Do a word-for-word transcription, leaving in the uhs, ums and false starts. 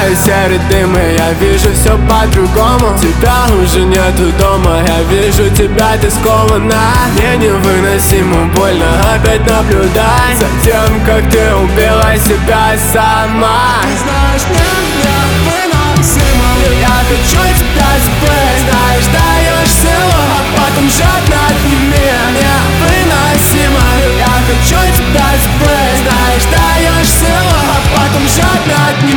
твои серые дымы, я вижу все по-другому. Тебя уже нету дома, я вижу тебя, ты скована. Мне невыносимо больно опять наблюдать за тем, как ты убила себя сама. Знаешь, мне невыносимо, Я хочу тебя забыть, знаешь, даешь силу, а потом жадно отними. Невыносимо, я хочу тебя забыть, знаешь, даешь силу, а потом жадно отними.